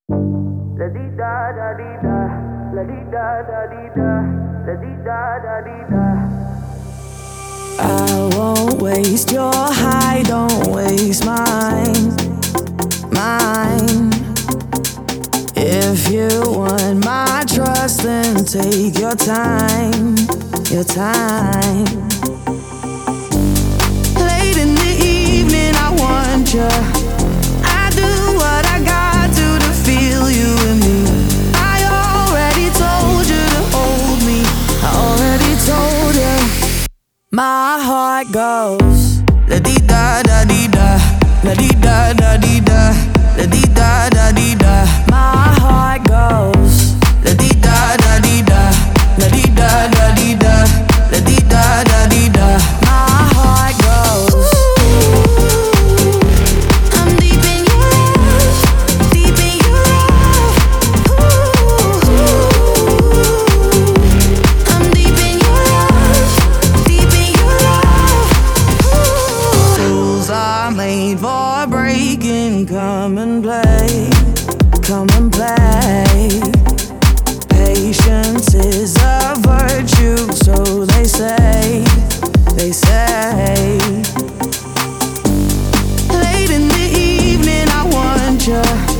La di da da di da, la di da da di da, la di da da di da. I won't waste your high, don't waste mine, mine. If you want my trust, then take your time, your time. Late in the evening, I want you. I do what I got to feel you and me. I already told you to hold me. I already told you. My heart goes la di da da di da, la di da da di da, la di da da di da. My heart goes la di da da di da, la di da da di da, la di da da di da. My heart goes. I'm deep in your love, deep in your love. I'm deep in your love, deep in your love. Rules are made for breaking. Come and play, come and play. Patience is a virtue, so they say, they say. Late in the evening, I want you.